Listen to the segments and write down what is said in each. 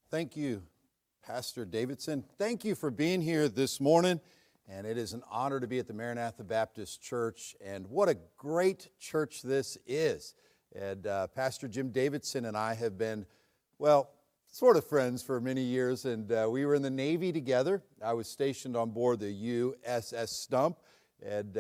Thank you, Pastor Davidson. Thank you for being here this morning. And it is an honor to be at the Maranatha Baptist Church. And what a great church this is. And Pastor Jim Davidson and I have been, well, sort of friends for many years. And we were in the Navy together. I was stationed on board the USS Stump. And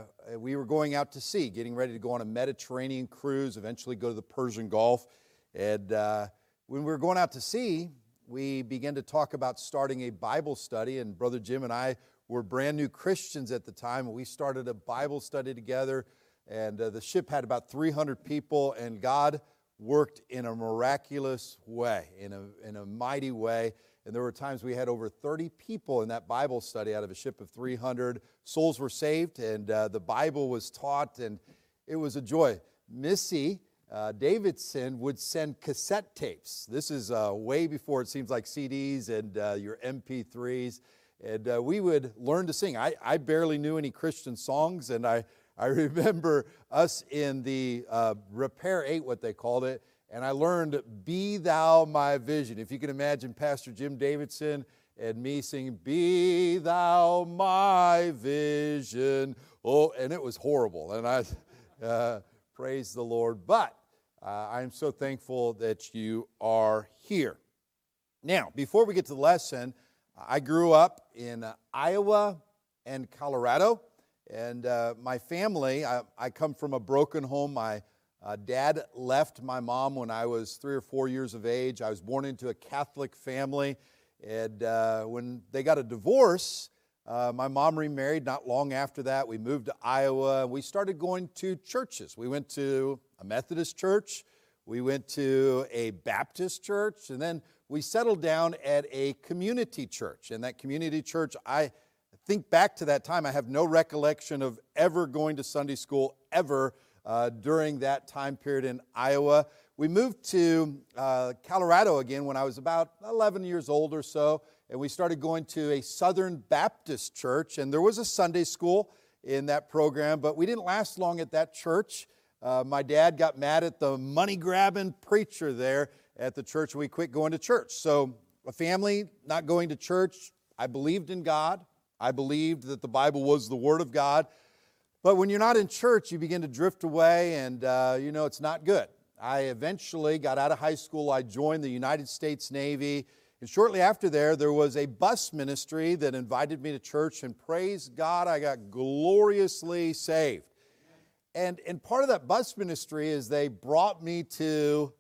we were going out to sea, getting ready to go on a Mediterranean cruise, eventually go to the Persian Gulf. And when we were going out to sea, we began to talk about starting a Bible study, and Brother Jim and I were brand new Christians at the time. We started a Bible study together, and the ship had about 300 people, and God worked in a miraculous way, in a mighty way. And there were times we had over 30 people in that Bible study out of a ship of 300. Souls were saved, and the Bible was taught, and it was a joy. Missy Davidson would send cassette tapes. This is way before it seems like CDs and your MP3s. And we would learn to sing. I barely knew any Christian songs, and I remember us in the Repair 8, what they called it, and I learned Be Thou My Vision. If you can imagine Pastor Jim Davidson and me singing, Be Thou My Vision. Oh, and it was horrible, and I praise the Lord. But I'm so thankful that you are here. Now, before we get to the lesson, I grew up in Iowa and Colorado, and my family, I come from a broken home. My dad left my mom when I was 3 or 4 years of age. I was born into a Catholic family, and when they got a divorce, my mom remarried. Not long after that, we moved to Iowa. We started going to churches. We went to a Methodist church. We went to a Baptist church. And then we settled down at a community church. And that community church, I think back to that time, I have no recollection of ever going to Sunday school ever during that time period in Iowa. We moved to Colorado again when I was about 11 years old or so. And we started going to a Southern Baptist church, and there was a Sunday school in that program, but we didn't last long at that church. My dad got mad at the money-grabbing preacher there at the church, and we quit going to church. So a family not going to church. I believed in God. I believed that the Bible was the Word of God. But when you're not in church, you begin to drift away, and it's not good. I eventually got out of high school. I joined the United States Navy. And shortly after there was a bus ministry that invited me to church, and praise God, I got gloriously saved. And part of that bus ministry is they brought me to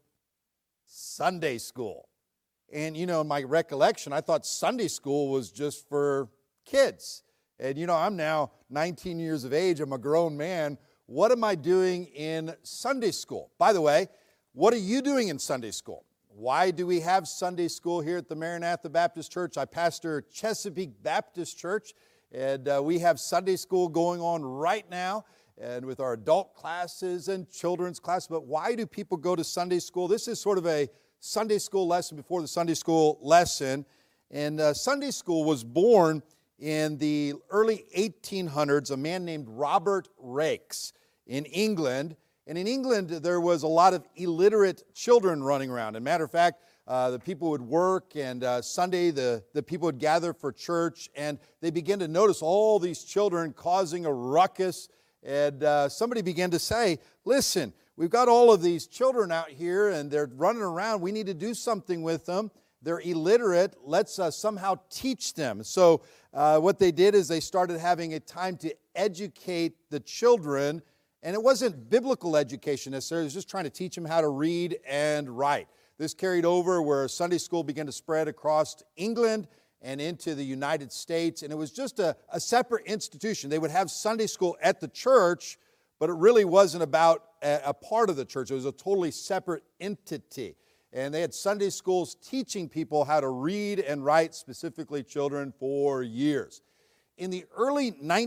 Sunday school. And, in my recollection, I thought Sunday school was just for kids. And, I'm now 19 years of age. I'm a grown man. What am I doing in Sunday school? By the way, what are you doing in Sunday school? Why do we have Sunday school here at the Maranatha Baptist Church? I pastor Chesapeake Baptist Church, and we have Sunday school going on right now, and with our adult classes and children's classes. But why do people go to Sunday school? This is sort of a Sunday school lesson before the Sunday school lesson. And Sunday school was born in the early 1800s, a man named Robert Raikes in England. And in England, there was a lot of illiterate children running around. As a matter of fact, the people would work, and Sunday the people would gather for church, and they began to notice all these children causing a ruckus. And somebody began to say, listen, we've got all of these children out here, and they're running around. We need to do something with them. They're illiterate. Let's somehow teach them. So what they did is they started having a time to educate the children. And it wasn't biblical education necessarily. It was just trying to teach them how to read and write. This carried over where Sunday school began to spread across England and into the United States. And it was just a separate institution. They would have Sunday school at the church, but it really wasn't about a part of the church. It was a totally separate entity. And they had Sunday schools teaching people how to read and write, specifically children, for years. In the early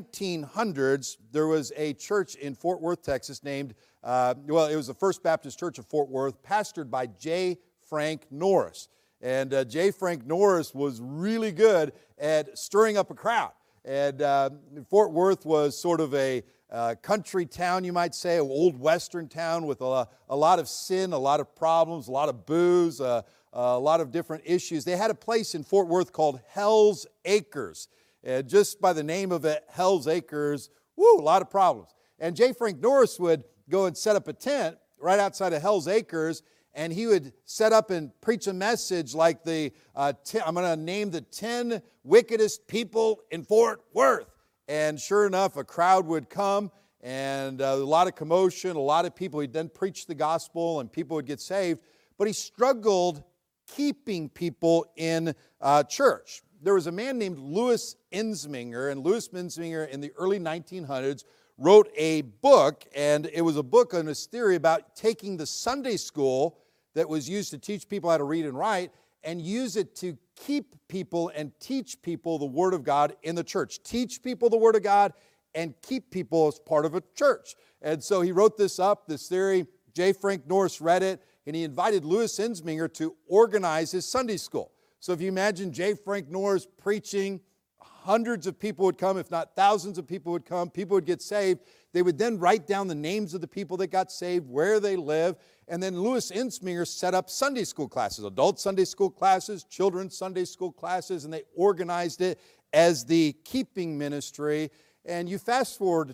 1900s, there was a church in Fort Worth, Texas named, it was the First Baptist Church of Fort Worth, pastored by J. Frank Norris. And J. Frank Norris was really good at stirring up a crowd. And Fort Worth was sort of a country town, you might say, an old western town with a lot of sin, a lot of problems, a lot of booze, a a lot of different issues. They had a place in Fort Worth called Hell's Acres. And just by the name of it, Hell's Acres, a lot of problems. And J. Frank Norris would go and set up a tent right outside of Hell's Acres, and he would set up and preach a message like I'm going to name the 10 wickedest people in Fort Worth. And sure enough, a crowd would come, and a lot of commotion, a lot of people. He'd then preach the gospel, and people would get saved. But he struggled keeping people in church. There was a man named Louis Ensminger, and Louis Ensminger in the early 1900s wrote a book, and it was a book on his theory about taking the Sunday school that was used to teach people how to read and write and use it to keep people and teach people the Word of God in the church. Teach people the Word of God and keep people as part of a church. And so he wrote this theory. J. Frank Norris read it, and he invited Louis Ensminger to organize his Sunday school. So if you imagine J. Frank Norris preaching, hundreds of people would come, if not thousands of people would come. People would get saved. They would then write down the names of the people that got saved, where they live, and then Louis Ensminger set up Sunday school classes, adult Sunday school classes, children's Sunday school classes, and they organized it as the keeping ministry. And you fast forward to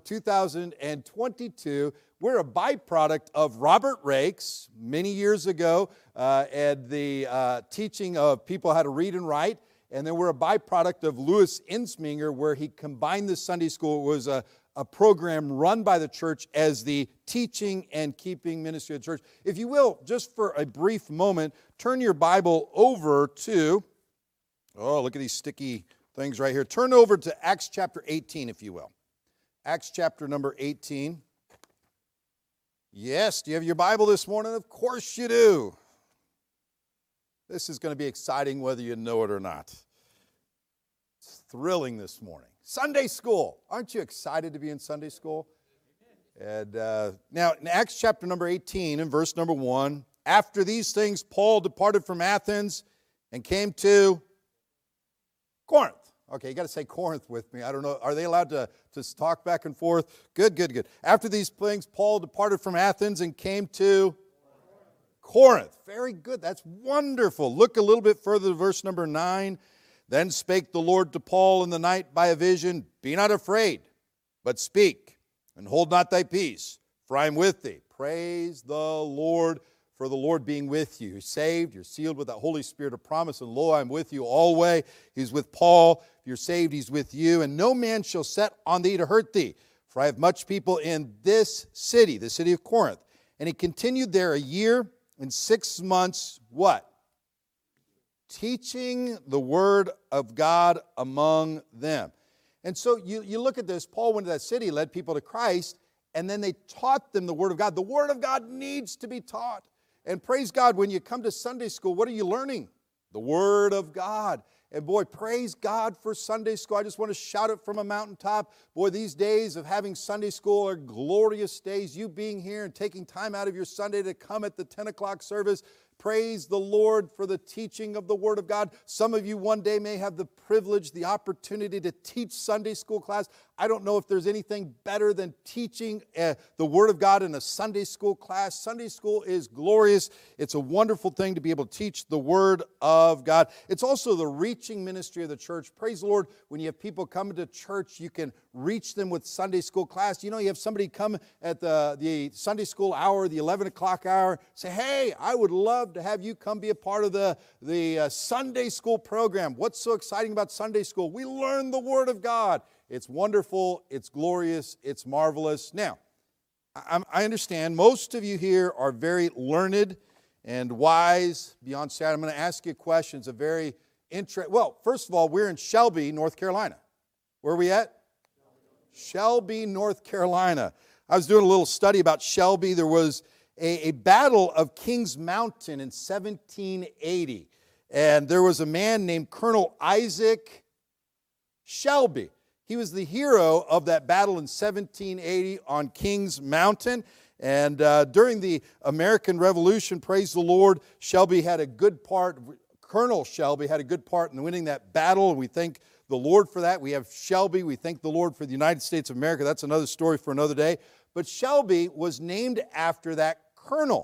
2022, we're a byproduct of Robert Raikes many years ago and the teaching of people how to read and write. And then we're a byproduct of Louis Ensminger, where he combined the Sunday school. It was a program run by the church as the teaching and keeping ministry of the church. If you will, just for a brief moment, turn your Bible over to, look at these sticky things right here. Turn over to Acts chapter 18, if you will. Acts chapter number 18. Yes, do you have your Bible this morning? Of course you do. This is going to be exciting whether you know it or not. It's thrilling this morning. Sunday school. Aren't you excited to be in Sunday school? And now in Acts chapter number 18 and verse number 1, after these things Paul departed from Athens and came to Corinth. Okay, you got to say Corinth with me. I don't know. Are they allowed to talk back and forth? Good. After these things Paul departed from Athens and came to Corinth. Very good. That's wonderful. Look a little bit further to verse number 9. Then spake the Lord to Paul in the night by a vision, be not afraid, but speak, and hold not thy peace, for I am with thee. Praise the Lord for the Lord being with you. You're saved, you're sealed with that Holy Spirit of promise, and lo, I am with you always. He's with Paul. If you're saved, he's with you. And no man shall set on thee to hurt thee, for I have much people in this city, the city of Corinth. And he continued there a year and 6 months, what? Teaching the word of God among them. And so you look at this, Paul went to that city, led people to Christ, and then they taught them the word of God. The word of God needs to be taught. And praise God, when you come to Sunday school, what are you learning? The word of God. And boy, praise God for Sunday school. I just want to shout it from a mountaintop. Boy, these days of having Sunday school are glorious days. You being here and taking time out of your Sunday to come at the 10 o'clock service. Praise the Lord for the teaching of the Word of God. Some of you one day may have the privilege, the opportunity to teach Sunday school class. I don't know if there's anything better than teaching the Word of God in a Sunday school class. Sunday school is glorious. It's a wonderful thing to be able to teach the Word of God. It's also the reaching ministry of the church. Praise the Lord, when you have people coming to church, you can reach them with Sunday school class. You know, you have somebody come at the Sunday school hour, the 11 o'clock hour, say, hey, I would love to have you come be a part of the Sunday school program. What's so exciting about Sunday school? We learn the Word of God. It's wonderful, it's glorious, it's marvelous. Now, I understand most of you here are very learned and wise beyond sad. I'm going to ask you questions. Well, first of all, we're in Shelby, North Carolina. Where are we at? Shelby, North Carolina. I was doing a little study about Shelby. There was a battle of Kings Mountain in 1780. And there was a man named Colonel Isaac Shelby. He was the hero of that battle in 1780 on Kings Mountain. And during the American Revolution, praise the Lord, Shelby had a good part. Colonel Shelby had a good part in winning that battle, and we thank the Lord for that. We have Shelby. We thank the Lord for the United States of America. That's another story for another day. But Shelby was named after that colonel.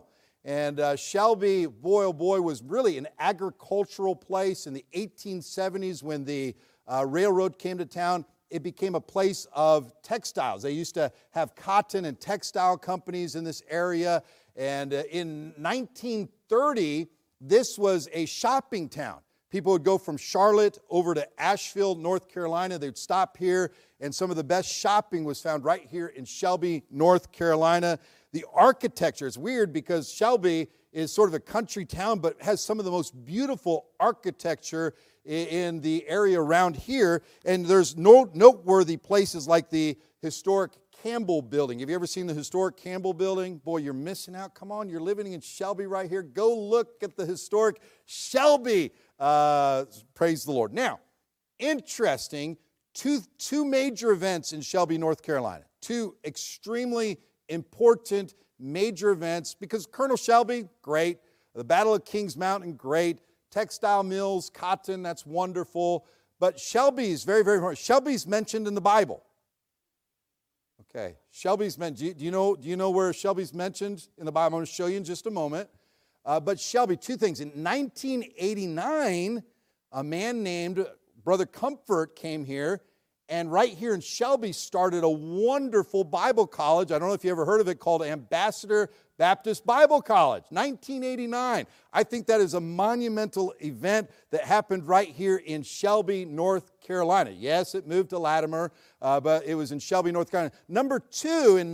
And Shelby, boy oh boy, was really an agricultural place. In the 1870s when the railroad came to town, it became a place of textiles. They used to have cotton and textile companies in this area. And in 1930, this was a shopping town. People would go from Charlotte over to Asheville, North Carolina. They'd stop here, and some of the best shopping was found right here in Shelby, North Carolina. The architecture is weird because Shelby is sort of a country town, but has some of the most beautiful architecture in the area around here. And there's noteworthy places like the historic Campbell Building. Have you ever seen the historic Campbell Building? Boy, you're missing out. Come on, you're living in Shelby right here. Go look at the historic Shelby. Praise the Lord. Now, interesting, two major events in Shelby, North Carolina. Two extremely important major events because Colonel Shelby, great. The Battle of Kings Mountain, great. Textile mills, cotton, that's wonderful. But Shelby's very, very important. Shelby's mentioned in the Bible. Okay, Shelby's mentioned. Do you know where Shelby's mentioned in the Bible? I'm going to show you in just a moment. But Shelby, two things. In 1989, a man named Brother Comfort came here, and right here in Shelby started a wonderful Bible college. I don't know if you ever heard of it, called Ambassador Baptist Bible College, 1989. I think that is a monumental event that happened right here in Shelby, North Carolina. Yes, it moved to Latimer, but it was in Shelby, North Carolina. Number two, in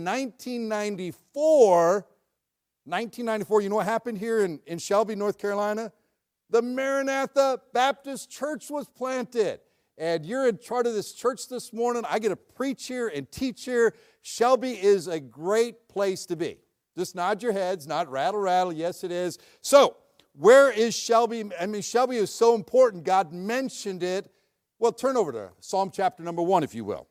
1994, you know what happened here in Shelby, North Carolina? The Maranatha Baptist Church was planted. And you're in charge of this church this morning. I get to preach here and teach here. Shelby is a great place to be. Just nod your heads, not rattle, rattle. Yes, it is. So, where is Shelby? I mean, Shelby is so important. God mentioned it. Well, turn over to Psalm chapter number 1, if you will.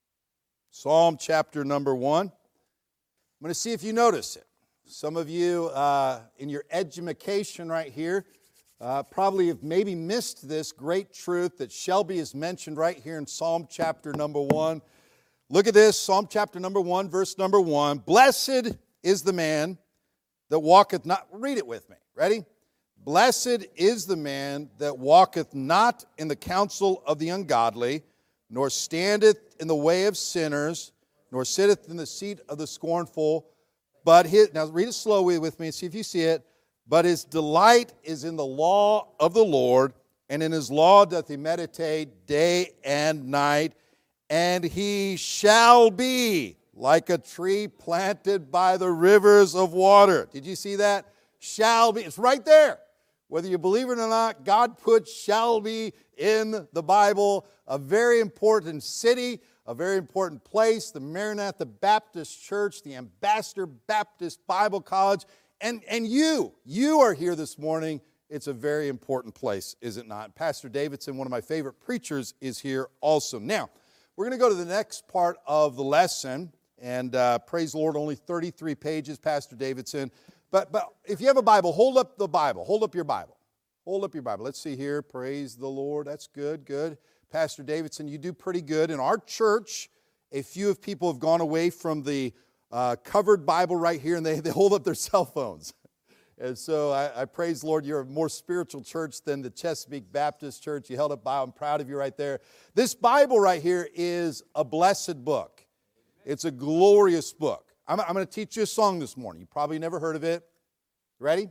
Psalm chapter number 1. I'm going to see if you notice it. Some of you in your edumacation right here probably have maybe missed this great truth that Shelby is mentioned right here in Psalm chapter number 1. Look at this, Psalm chapter number 1, verse number 1. Blessed is the man that walketh not. Read it with me. Ready? Blessed is the man that walketh not in the counsel of the ungodly, nor standeth in the way of sinners, nor sitteth in the seat of the scornful. But now read it slowly with me and see if you see it. But his delight is in the law of the Lord, and in his law doth he meditate day and night. And he shall be like a tree planted by the rivers of water. Did you see that? Shall be. It's right there. Whether you believe it or not, God put shall be in the Bible. A very important city, a very important place, the Maranatha Baptist Church, the Ambassador Baptist Bible College. And you are here this morning. It's a very important place, is it not? Pastor Davidson, one of my favorite preachers, is here also. Now, we're going to go to the next part of the lesson. And praise the Lord, only 33 pages, Pastor Davidson. But if you have a Bible, hold up the Bible. Hold up your Bible. Hold up your Bible. Let's see here. Praise the Lord. That's good, good. Pastor Davidson, you do pretty good. In our church, a few of people have gone away from the covered Bible right here, and they hold up their cell phones. And so I praise the Lord, you're a more spiritual church than the Chesapeake Baptist Church. You held up Bible. I'm proud of you right there. This Bible right here is a blessed book. It's a glorious book. I'm going to teach you a song this morning. You probably never heard of it. Ready?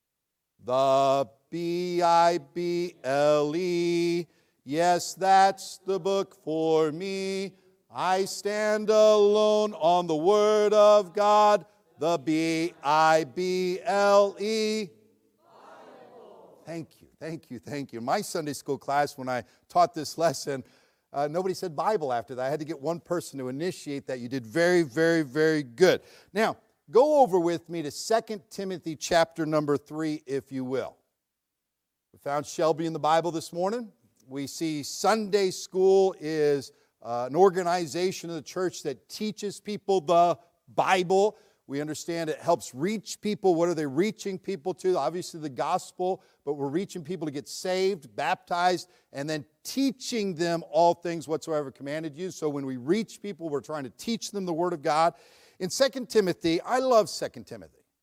The Bible, yes, that's the book for me. I stand alone on the Word of God, the Bible. Thank you, thank you, thank you. In my Sunday school class, when I taught this lesson, nobody said Bible after that. I had to get one person to initiate that. You did very, very, very good. Now, go over with me to 2 Timothy chapter number 3, if you will. We found Shelby in the Bible this morning. We see Sunday school is an organization of the church that teaches people the Bible. We understand it helps reach people. What are they reaching people to? Obviously the gospel, but we're reaching people to get saved, baptized, and then teaching them all things whatsoever commanded you. So when we reach people, we're trying to teach them the Word of God. In 2 Timothy, I love 2 Timothy.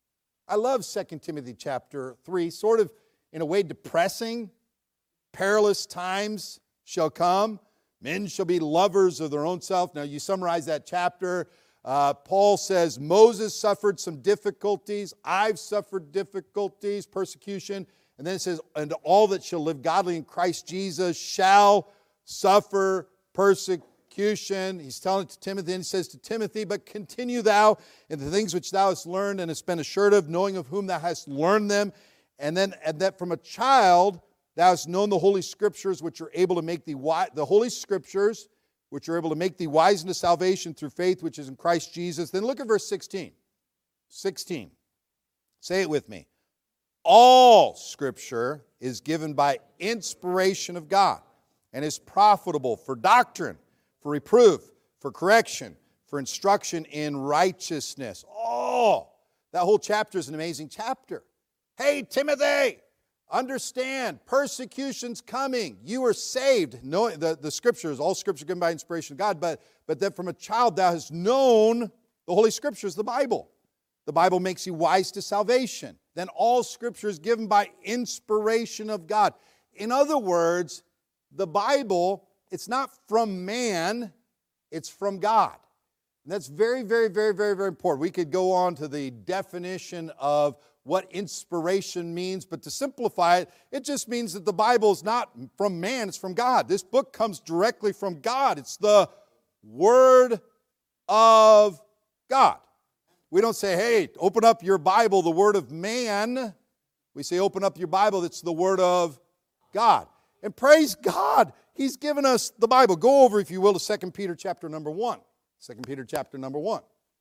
I love 2 Timothy chapter 3, sort of in a way depressing. Perilous times shall come. Men shall be lovers of their own self. Now you summarize that chapter. Paul says Moses suffered some difficulties. I've suffered difficulties, persecution. And then it says, and all that shall live godly in Christ Jesus shall suffer persecution. He's telling it to Timothy, and he says to Timothy, but continue thou in the things which thou hast learned and hast been assured of, knowing of whom thou hast learned them. And that from a child thou hast known the Holy Scriptures, which are able to make thee wise, the Holy Scriptures, which are able to make thee wise unto salvation through faith, which is in Christ Jesus. Then look at verse 16. 16. Say it with me. All Scripture is given by inspiration of God and is profitable for doctrine, for reproof, for correction, for instruction in righteousness. Oh, that whole chapter is an amazing chapter. Hey, Timothy, understand, persecution's coming. You are saved. Knowing the Scriptures, all Scripture given by inspiration of God, but that from a child thou hast known the Holy Scriptures, the Bible. The Bible makes you wise to salvation. Then all Scripture is given by inspiration of God. In other words, the Bible, it's not from man, it's from God. And that's very, very, very, very, very important. We could go on to the definition of what inspiration means, but to simplify it, it just means that the Bible is not from man, it's from God. This book comes directly from God. It's the Word of God. We don't say, hey, open up your Bible, the Word of man. We say, open up your Bible, it's the Word of God. And praise God, He's given us the Bible. Go over, if you will, to 2 Peter chapter number 1. 2 Peter chapter number 1.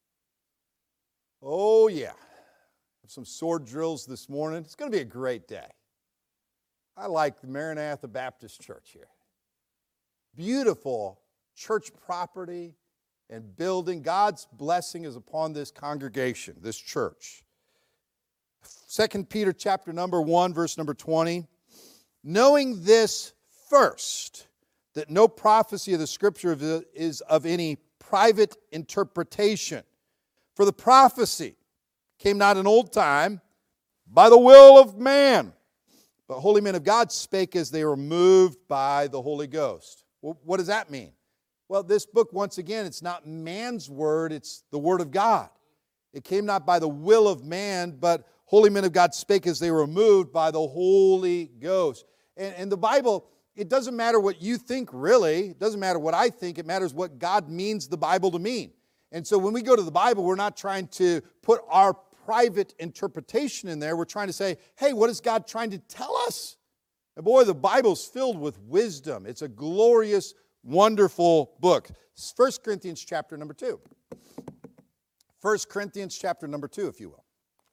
Oh, yeah. Some sword drills this morning. It's going to be a great day. I like the Maranatha Baptist Church here. Beautiful church property and building. God's blessing is upon this congregation, this church. 2 Peter chapter number 1, verse number 20. Knowing this first, that no prophecy of the Scripture is of any private interpretation. For the prophecy came not in old time by the will of man, but holy men of God spake as they were moved by the Holy Ghost. Well, what does that mean? Well, this book, once again, it's not man's word, it's the Word of God. It came not by the will of man, but holy men of God spake as they were moved by the Holy Ghost. And the Bible, it doesn't matter what you think, really. It doesn't matter what I think. It matters what God means the Bible to mean. And so when we go to the Bible, we're not trying to put our private interpretation in there. We're trying to say, hey, what is God trying to tell us? And boy, the Bible's filled with wisdom. It's a glorious, wonderful book. 1 Corinthians chapter number 2. 1 Corinthians chapter number 2, if you will.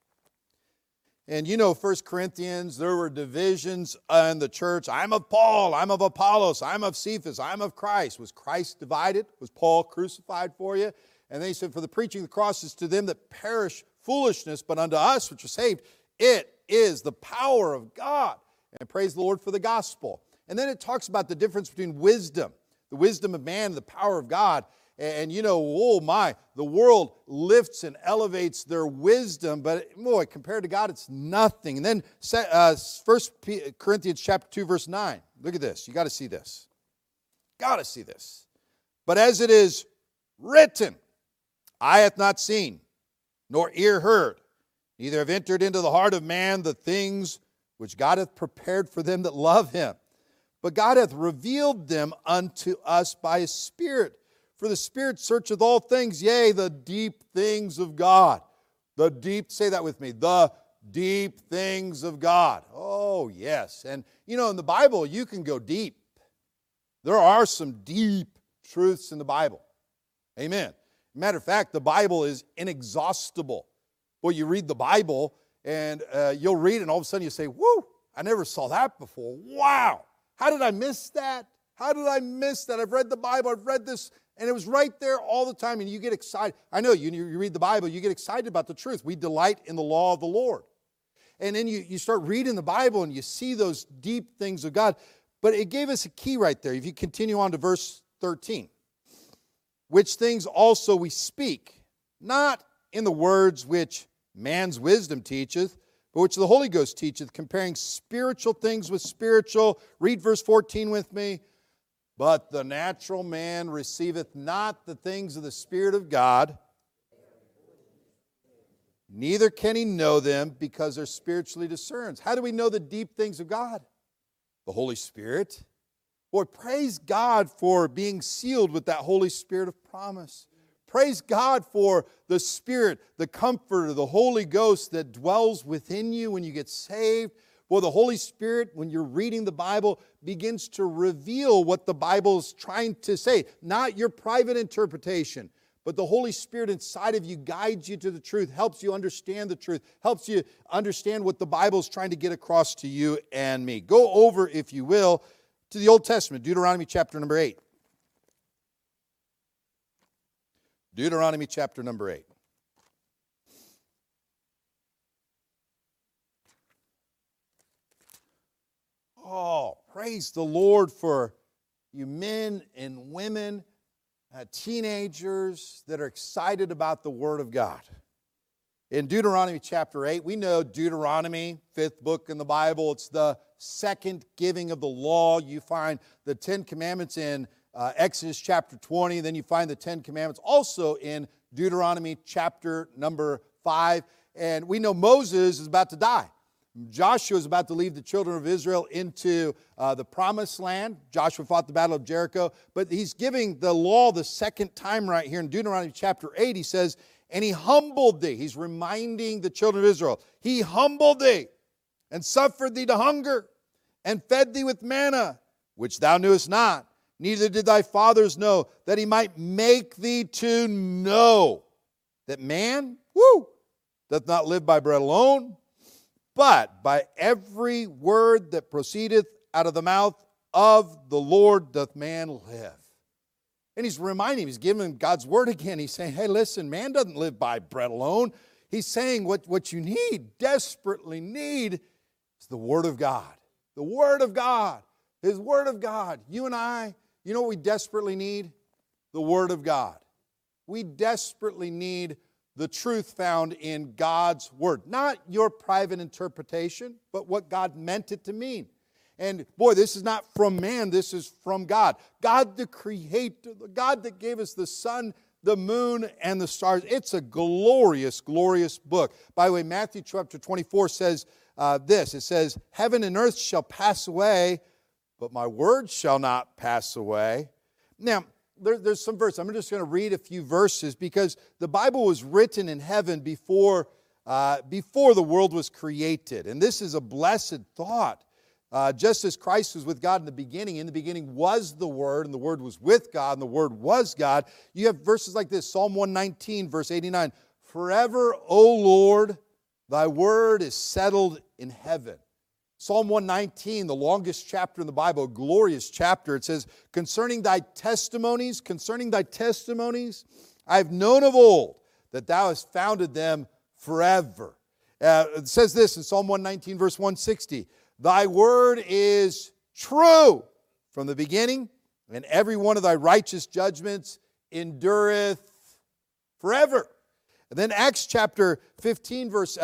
And you know 1 Corinthians, there were divisions in the church. I'm of Paul, I'm of Apollos, I'm of Cephas, I'm of Christ. Was Christ divided? Was Paul crucified for you? And then he said, for the preaching of the cross is to them that perish foolishness, but unto us which are saved, it is the power of God. And praise the Lord for the gospel. And then it talks about the difference between wisdom, the wisdom of man and the power of God. And you know, oh my, the world lifts and elevates their wisdom, but boy, compared to God, it's nothing. And then 1 Corinthians chapter 2, verse 9. Look at this. You got to see this. Got to see this. But as it is written, eye hath not seen, nor ear heard, neither have entered into the heart of man the things which God hath prepared for them that love Him. But God hath revealed them unto us by His Spirit. For the Spirit searcheth all things, yea, the deep things of God. The deep, say that with me, the deep things of God. Oh, yes. And you know, in the Bible, you can go deep. There are some deep truths in the Bible. Amen. Matter of fact, the Bible is inexhaustible. Well, you read the Bible, and you'll read it, and all of a sudden you say, whoo, I never saw that before. Wow. How did I miss that? How did I miss that? I've read the Bible, I've read this, and it was right there all the time, and you get excited. I know, you read the Bible, you get excited about the truth. We delight in the law of the Lord. And then you start reading the Bible, and you see those deep things of God. But it gave us a key right there. If you continue on to verse 13. Which things also we speak, not in the words which man's wisdom teacheth, but which the Holy Ghost teacheth, comparing spiritual things with spiritual. Read verse 14 with me. But the natural man receiveth not the things of the Spirit of God, neither can he know them, because they're spiritually discerned. How do we know the deep things of God? The Holy Spirit. Boy, praise God for being sealed with that Holy Spirit of promise. Praise God for the Spirit, the Comforter, the Holy Ghost that dwells within you when you get saved. Well, the Holy Spirit, when you're reading the Bible, begins to reveal what the Bible is trying to say. Not your private interpretation, but the Holy Spirit inside of you guides you to the truth, helps you understand the truth, helps you understand what the Bible is trying to get across to you and me. Go over, if you will, to the Old Testament, Deuteronomy chapter number 8. Deuteronomy chapter number 8. Oh, praise the Lord for you men and women, teenagers that are excited about the Word of God. In Deuteronomy chapter 8, we know Deuteronomy, fifth book in the Bible. It's the second giving of the law. You find the Ten Commandments in Exodus chapter 20. Then you find the Ten Commandments also in Deuteronomy chapter number 5. And we know Moses is about to die. Joshua is about to lead the children of Israel into the promised land. Joshua fought the battle of Jericho. But he's giving the law the second time right here in Deuteronomy chapter 8. He says, and he humbled thee. He's reminding the children of Israel. He humbled thee and suffered thee to hunger and fed thee with manna, which thou knewest not, neither did thy fathers know, that he might make thee to know that man, doth not live by bread alone, but by every word that proceedeth out of the mouth of the Lord doth man live. And he's reminding him, he's giving him God's word again. He's saying, hey, listen, man doesn't live by bread alone. He's saying what you need, desperately need, is the Word of God. The Word of God. His Word of God. You and I, you know what we desperately need? The Word of God. We desperately need the truth found in God's Word. Not your private interpretation, but what God meant it to mean. And boy, this is not from man, this is from God. God the Creator, the God that gave us the sun, the moon, and the stars. It's a glorious, glorious book. By the way, Matthew chapter 24 says this. It says, heaven and earth shall pass away, but my word shall not pass away. Now, there's some verses. I'm just going to read a few verses because the Bible was written in heaven before the world was created. And this is a blessed thought. Just as Christ was with God in the beginning was the Word, and the Word was with God, and the Word was God. You have verses like this, Psalm 119, verse 89. Forever, O Lord, thy word is settled in heaven. Psalm 119, the longest chapter in the Bible, a glorious chapter. It says, concerning thy testimonies, I have known of old that thou hast founded them forever. It says this in Psalm 119, verse 160. Thy word is true from the beginning, and every one of thy righteous judgments endureth forever. And then Acts chapter 15, verse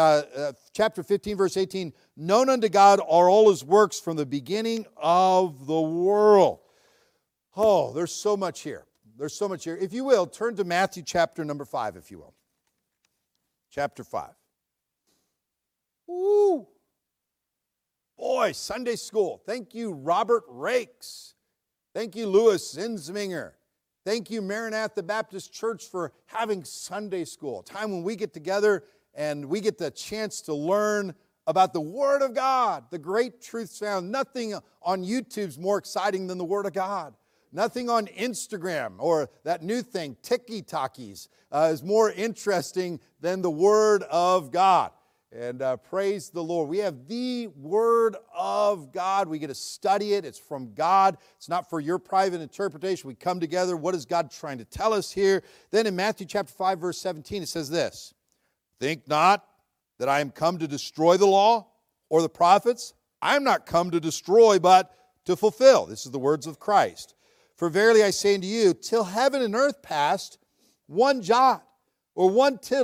18, known unto God are all his works from the beginning of the world. Oh, there's so much here. There's so much here. If you will, turn to Matthew chapter number 5, if you will. Chapter 5. Woo! Boy, Sunday school. Thank you, Robert Rakes. Thank you, Louis Zinsminger. Thank you, Maranatha Baptist Church, for having Sunday school, a time when we get together and we get the chance to learn about the Word of God, the great truths found. Nothing on YouTube is more exciting than the Word of God. Nothing on Instagram or that new thing, TikTokies, is more interesting than the Word of God. And praise the Lord. We have the Word of God. We get to study it. It's from God. It's not for your private interpretation. We come together. What is God trying to tell us here? Then in Matthew chapter 5, verse 17, it says this. Think not that I am come to destroy the law or the prophets. I am not come to destroy, but to fulfill. This is the words of Christ. For verily I say unto you, till heaven and earth passed, one jot or one tittle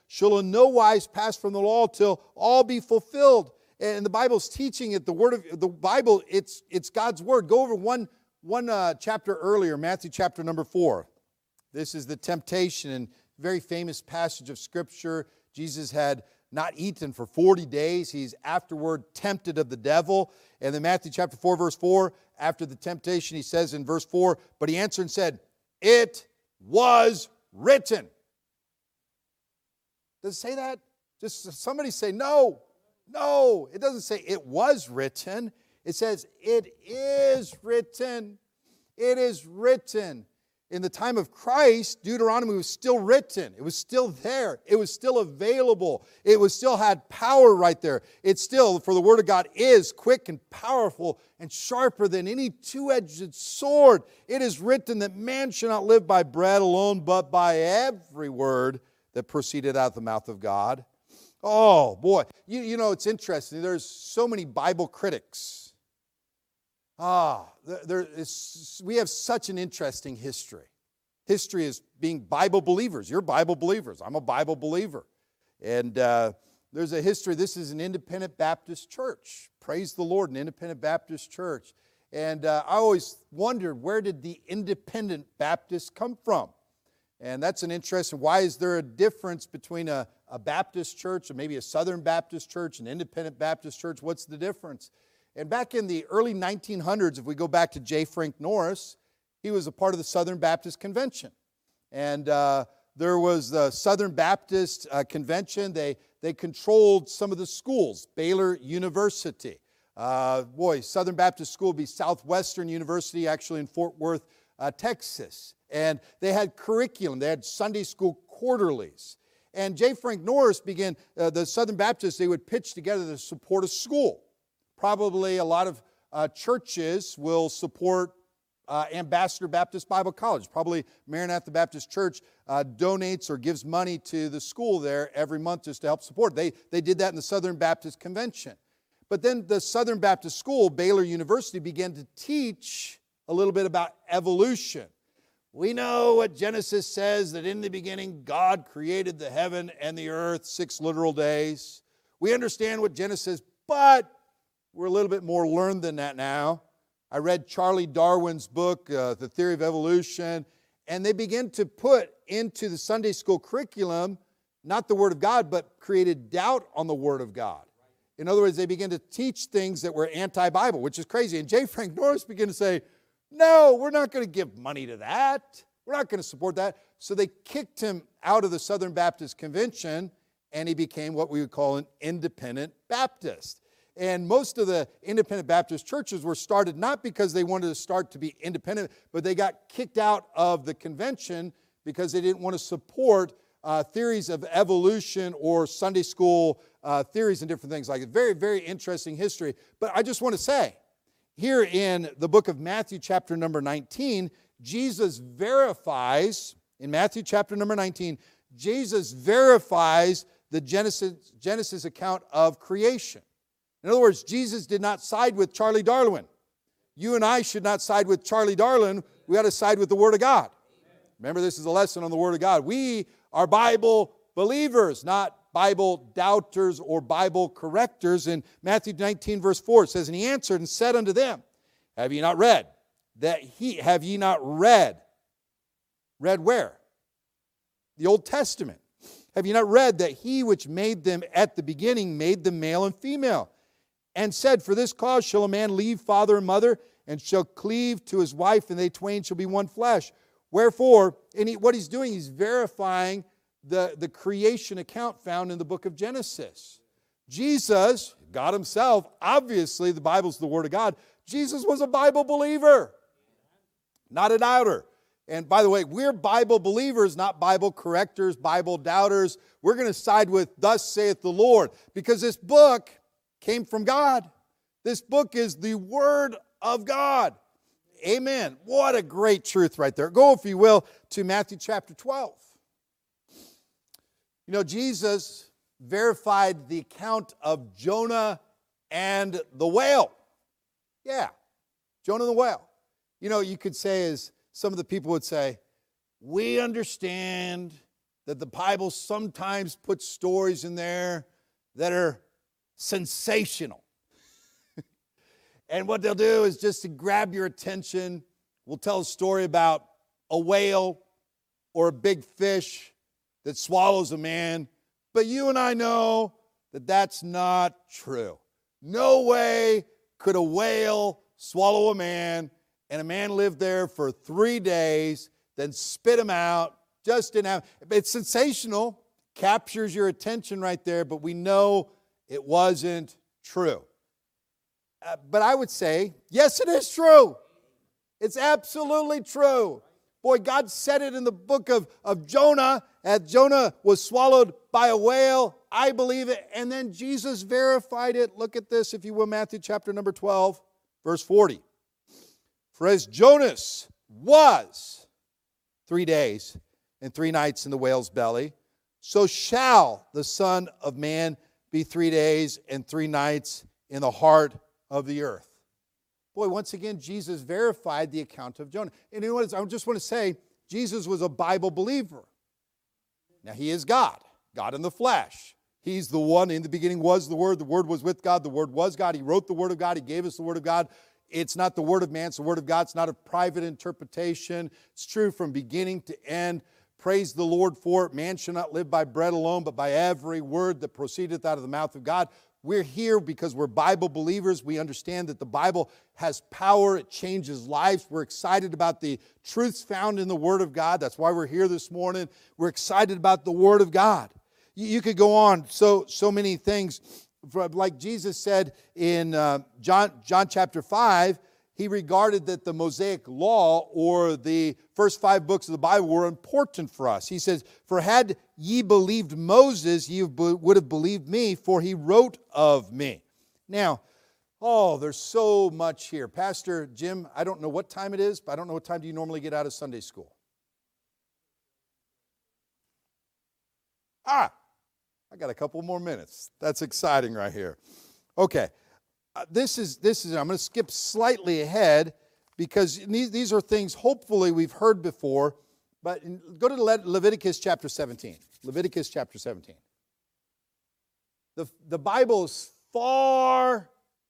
shall in no wise pass from the law till all be fulfilled. And the Bible's teaching it, the Bible, it's God's word. Go over one chapter earlier, Matthew chapter number 4. This is the temptation, and very famous passage of Scripture. Jesus had not eaten for 40 days. He's afterward tempted of the devil. And then Matthew chapter 4, verse 4, after the temptation, he says in verse 4, but he answered and said, it was written. Does it say that? Just somebody say, no. No, it doesn't say it was written. It says it is written. It is written. In the time of Christ, Deuteronomy was still written. It was still there. It was still available. It was still had power right there. It's still, for the Word of God is quick and powerful and sharper than any two-edged sword. It is written that man shall not live by bread alone, but by every word that proceeded out of the mouth of God. Oh, boy. You know, it's interesting. There's so many Bible critics. We have such an interesting history. History is being Bible believers. You're Bible believers. I'm a Bible believer. And there's a history. This is an independent Baptist church. Praise the Lord, an independent Baptist church. And I always wondered, where did the independent Baptists come from? And that's an interesting, why is there a difference between a Baptist church and maybe a Southern Baptist church, an independent Baptist church? What's the difference? And back in the early 1900s, if we go back to J. Frank Norris, he was a part of the Southern Baptist Convention. And there was the Southern Baptist Convention. They controlled some of the schools, Baylor University. Southern Baptist School would be Southwestern University, actually in Fort Worth, Texas. And they had curriculum. They had Sunday school quarterlies. And J. Frank Norris began, the Southern Baptists, they would pitch together to support a school. Probably a lot of churches will support Ambassador Baptist Bible College. Probably Maranatha Baptist Church donates or gives money to the school there every month just to help support. They did that in the Southern Baptist Convention. But then the Southern Baptist School, Baylor University, began to teach a little bit about evolution. We know what Genesis says, that in the beginning God created the heaven and the earth, 6 literal days. We understand what Genesis, but we're a little bit more learned than that now. I read Charlie Darwin's book, The Theory of Evolution, and they began to put into the Sunday school curriculum, not the Word of God, but created doubt on the Word of God. In other words, they began to teach things that were anti-Bible, which is crazy. And J. Frank Norris began to say, no, we're not going to give money to that. We're not going to support that. So they kicked him out of the Southern Baptist Convention, and he became what we would call an independent Baptist. And most of the independent Baptist churches were started not because they wanted to start to be independent, but they got kicked out of the convention because they didn't want to support theories of evolution or Sunday school theories and different things like that. Very, very interesting history. But I just want to say, here in the book of Matthew chapter number 19, Jesus verifies, in Matthew chapter number 19, Jesus verifies the Genesis account of creation. In other words, Jesus did not side with Charlie Darwin. You and I should not side with Charlie Darwin. We got to side with the Word of God. Remember, this is a lesson on the Word of God. We are Bible believers, not Bible doubters or Bible correctors. In Matthew 19, verse 4, it says, and he answered and said unto them, have ye not read? Have ye not read? Read where? The Old Testament. Have ye not read that he which made them at the beginning made them male and female? And said, for this cause shall a man leave father and mother, and shall cleave to his wife, and they twain shall be one flesh. Wherefore, what he's doing, he's verifying the creation account found in the book of Genesis. Jesus, God himself, obviously the Bible's the Word of God. Jesus was a Bible believer, not a doubter. And by the way, we're Bible believers, not Bible correctors, Bible doubters. We're going to side with thus saith the Lord, because this book came from God. This book is the Word of God. Amen. What a great truth right there. Go, if you will, to Matthew chapter 12. You know, Jesus verified the account of Jonah and the whale. Yeah, Jonah and the whale. You know, you could say, as some of the people would say, we understand that the Bible sometimes puts stories in there that are sensational. And what they'll do is just to grab your attention, we'll tell a story about a whale or a big fish that swallows a man. But you and I know that that's not true. No way could a whale swallow a man, and a man lived there for 3 days, then spit him out. Just didn't have. It's sensational, captures your attention right there, but we know it wasn't true. But I would say, yes, it is true. It's absolutely true. Boy, God said it in the book of Jonah, as Jonah was swallowed by a whale. I believe it. And then Jesus verified it. Look at this, if you will, Matthew chapter number 12, verse 40. For as Jonas was 3 days and 3 nights in the whale's belly, so shall the Son of Man be 3 days and 3 nights in the heart of the earth. Boy, once again, Jesus verified the account of Jonah. And you know what? I just want to say, Jesus was a Bible believer. Now, he is God, God in the flesh. He's the one, in the beginning was the Word was with God, the Word was God. He wrote the Word of God, He gave us the Word of God. It's not the word of man, it's the word of God. It's not a private interpretation. It's true from beginning to end. Praise the Lord for it. Man shall not live by bread alone, but by every word that proceedeth out of the mouth of God. We're here because we're Bible believers. We understand that the Bible has power. It changes lives. We're excited about the truths found in the Word of God. That's why we're here this morning. We're excited about the Word of God. You could go on so many things. Like Jesus said in John chapter 5, he regarded that the Mosaic law or the first 5 books of the Bible were important for us. He says, for had ye believed Moses, ye would have believed me, for he wrote of me. Now, there's so much here. Pastor Jim, I don't know what time it is, but I don't know what time do you normally get out of Sunday school? I got a couple more minutes. That's exciting right here. Okay, this is. I'm going to skip slightly ahead because these are things hopefully we've heard before. But go to Leviticus chapter 17. Leviticus chapter 17. The Bible is far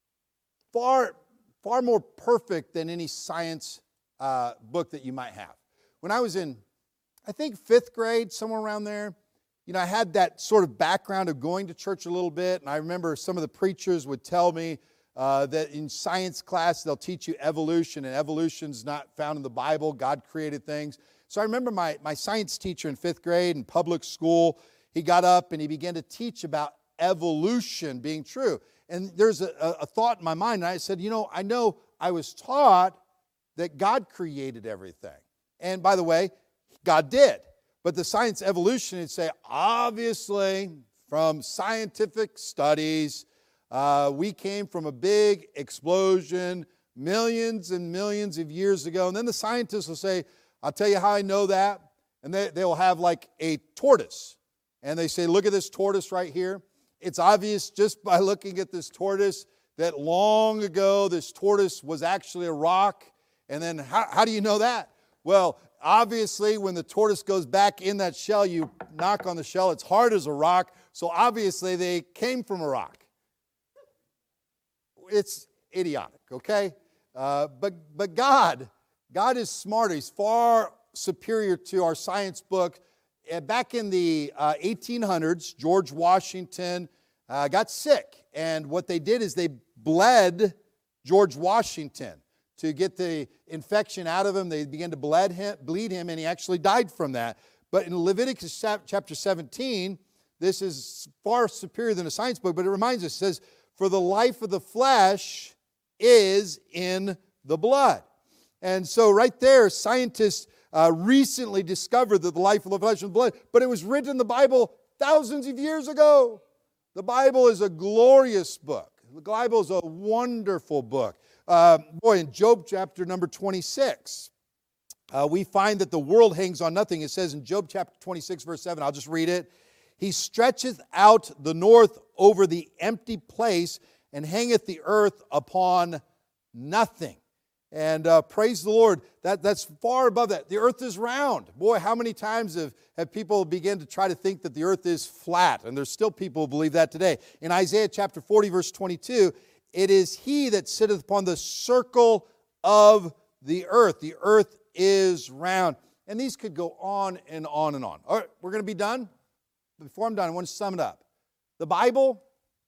more perfect than any science book that you might have. When I was in, I think 5th grade, somewhere around there. I had that sort of background of going to church a little bit, and I remember some of the preachers would tell me that in science class they'll teach you evolution, and evolution's not found in the Bible. God created things. So I remember my science teacher in 5th grade in public school, he got up and he began to teach about evolution being true. And there's a thought in my mind, and I said, I know I was taught that God created everything. And by the way, God did. But the science evolution would say, obviously, from scientific studies, we came from a big explosion millions and millions of years ago. And then the scientists will say, I'll tell you how I know that. And they'll have like a tortoise. And they say, look at this tortoise right here. It's obvious just by looking at this tortoise that long ago this tortoise was actually a rock. And then how do you know that? Well, obviously, when the tortoise goes back in that shell, you knock on the shell, it's hard as a rock, so obviously they came from a rock. It's idiotic, okay? But God is smarter. He's far superior to our science book. Back in the 1800s, George Washington got sick, and what they did is they bled George Washington. To get the infection out of him, they began to bleed him, and he actually died from that. But in Leviticus chapter 17, this is far superior than a science book, but it reminds us, it says, for the life of the flesh is in the blood. And so right there, scientists recently discovered that the life of the flesh is in the blood, but it was written in the Bible thousands of years ago. The Bible is a glorious book. The Bible is a wonderful book. In Job chapter number 26, we find that the world hangs on nothing. It says in Job chapter 26, verse 7, I'll just read it. He stretcheth out the north over the empty place and hangeth the earth upon nothing. And praise the Lord, that's far above that. The earth is round. Boy, how many times have people begun to try to think that the earth is flat? And there's still people who believe that today. In Isaiah chapter 40, verse 22, it is He that sitteth upon the circle of the earth. The earth is round. And these could go on and on and on. All right, we're going to be done. Before I'm done, I want to sum it up. The Bible,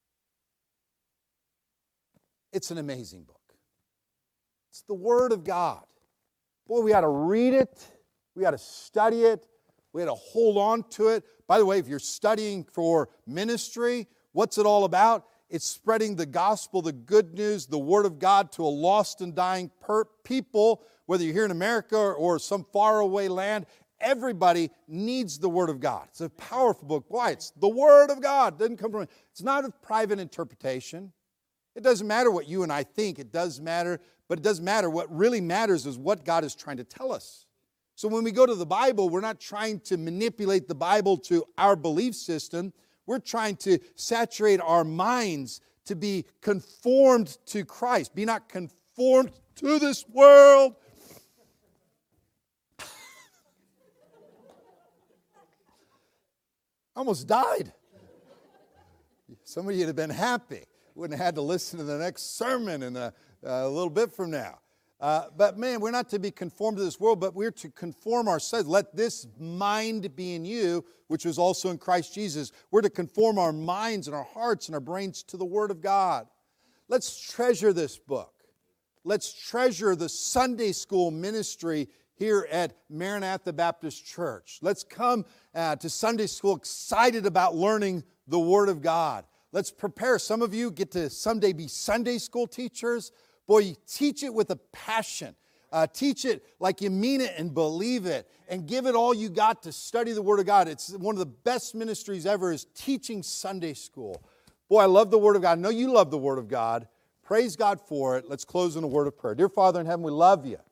it's an amazing book. It's the Word of God. Boy, we got to read it. We got to study it. We got to hold on to it. By the way, if you're studying for ministry, what's it all about? It's spreading the gospel, the good news, the Word of God to a lost and dying people, whether you're here in America or some faraway land. Everybody needs the Word of God. It's a powerful book. Why? It's the Word of God. It doesn't come from, it's not a private interpretation. It doesn't matter what you and I think. It does matter, but it doesn't matter. What really matters is what God is trying to tell us. So when we go to the Bible, we're not trying to manipulate the Bible to our belief system. We're trying to saturate our minds to be conformed to Christ. Be not conformed to this world. I almost died. Some of you would have been happy. Wouldn't have had to listen to the next sermon in a little bit from now. But man, we're not to be conformed to this world, but we're to conform ourselves. Let this mind be in you, which was also in Christ Jesus. We're to conform our minds and our hearts and our brains to the Word of God. Let's treasure this book. Let's treasure the Sunday school ministry here at Maranatha Baptist Church. Let's come to Sunday school excited about learning the Word of God. Let's prepare. Some of you get to someday be Sunday school teachers. Boy, you teach it with a passion. Teach it like you mean it and believe it. And give it all you got to study the Word of God. It's one of the best ministries ever is teaching Sunday school. Boy, I love the Word of God. I know you love the Word of God. Praise God for it. Let's close in a word of prayer. Dear Father in heaven, we love you.